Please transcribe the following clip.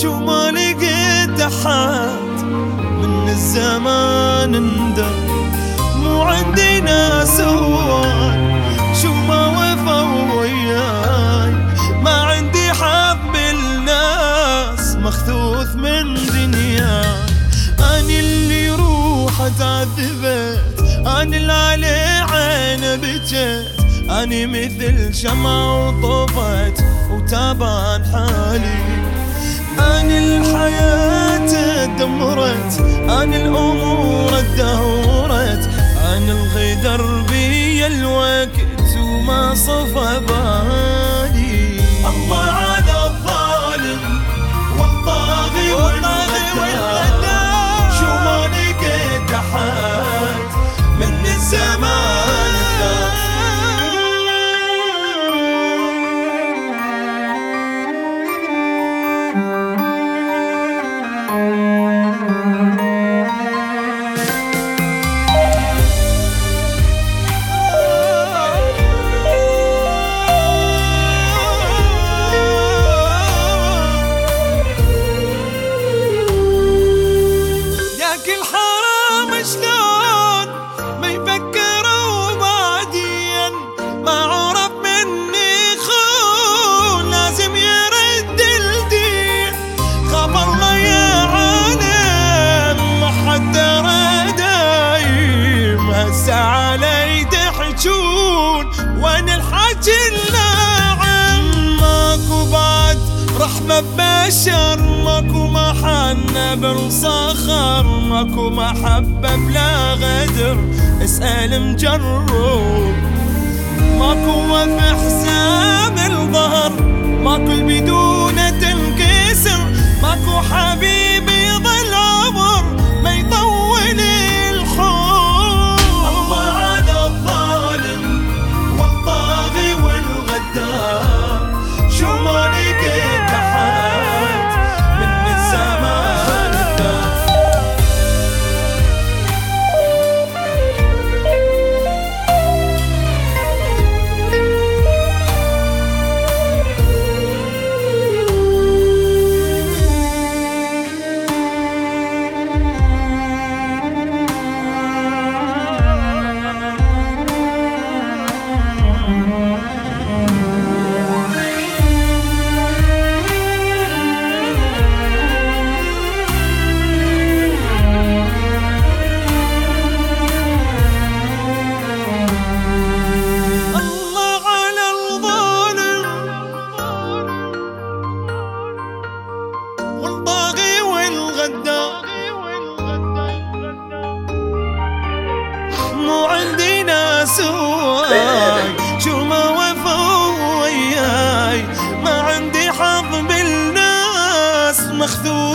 شو ما لقيت أحد من الزمان اندم، مو عندي ناس هواي شو ما وفوا وياي، ما عندي حظ بالناس مخذوث من دنياي. أني اللي روحي تعذبت، أني اللي عليه عين بجت، أني مثل شمعة وطفت وتابان حالي. أني الحياة دمرت، أني الأمور ادهورت، أني الغدر بي الوقت وما صفى بالي. الله على الظالم والطاغي والغدار، شو ما لقيت أحد من الزمان علي تحجون وانا الحاج الناعم. ماكو بعد رحمة ببشر، ماكو محنة بالصخر، ماكو محبة بلا غدر اسأل مجرب. ماكو وفي حساب الظهر، ماكو البدونة تنكسر، ماكو حبيب يظل عمر ما يطول الحب. شو ما لقيت أحد من الزمان سواي، شو ما وفوا وياي، ما عندي حظ بالناس مخذول